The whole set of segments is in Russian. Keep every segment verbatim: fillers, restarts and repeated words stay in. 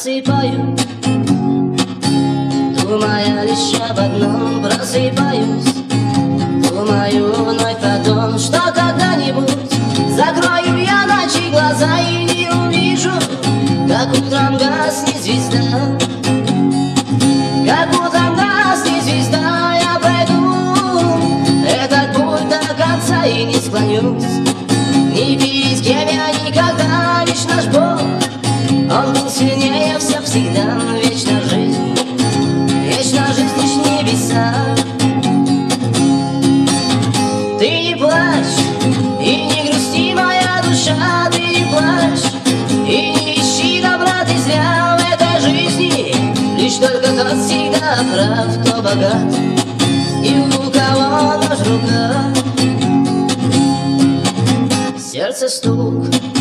засыпаю, думая лишь об одном, просыпаюсь, думаю вновь о том, что когда-нибудь закрою я ночи глаза и не увижу, как утром гаснет звезда, как утром гаснет звезда. Я пойду этот путь до конца и не склонюсь ни перед кем я никогда, лишь наш Бог, Он был сильнее всех всегда. Вечна жизнь, вечна жизнь, лишь небеса. Ты не плачь и не грусти, моя душа, ты не плачь и не ищи добра ты зря в этой жизни. Лишь только тот всегда прав, кто богат и у кого нож в руках. Сердце стук,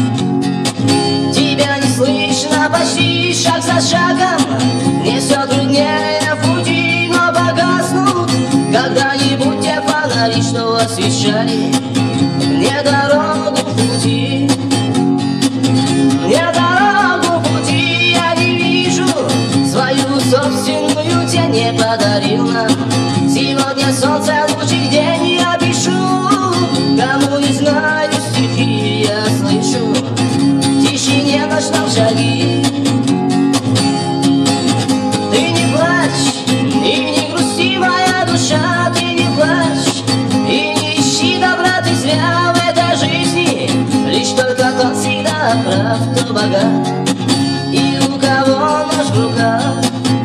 тебя не слышно почти, шаг за шагом. Мне все труднее в пути, но погаснут когда-нибудь те фонари, что освещали мне дорогу в пути. Мне дорогу в пути, я не вижу свою собственную тень, не подарил нам сегодня солнце лучший день. Я пишу, кому не знаю стихи, я слышу в тишине ночном шаги. Ты не плачь и не грусти, моя душа, ты не плачь и не ищи добра ты зря в этой жизни. Лишь только тот всегда прав, кто богат и у кого нож в руках.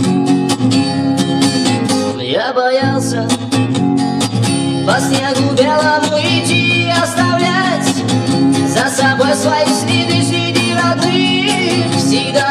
Я боялся по снегу белому идти, оставлять за собой свои следы среди родных. Всегда